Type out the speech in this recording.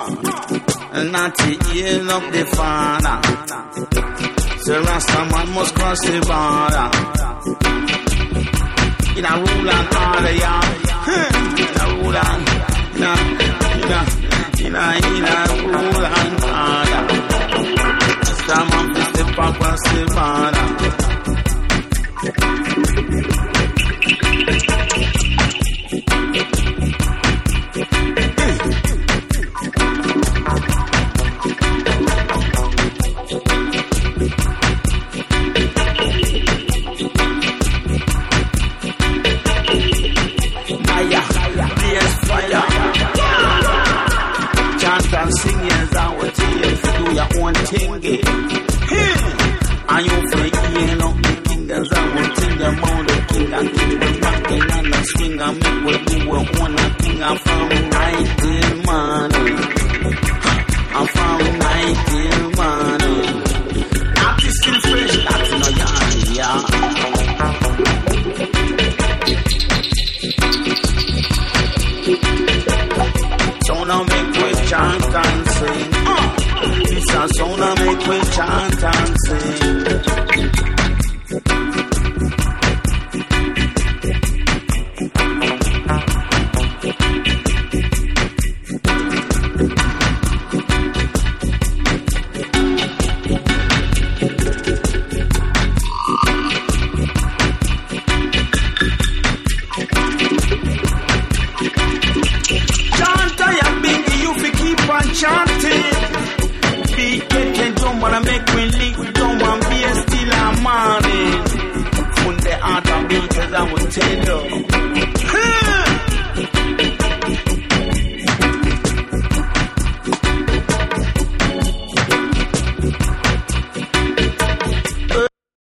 and not to yield up the Father. So Rasta man must cross the border. In a rule and order, yeah. In a rule and, in a rule and order. Rasta man must step across the border. Chant and sing is our tears, do your own thing. And you for eating up the king as I will think about the king and king was rocking on the swing and make what you were on a king. I'm from 19 money. I'm from 19 money. Not this still fresh, that's no yarn, yeah. So now make we chant and sing. This a sound now make we chant and sing.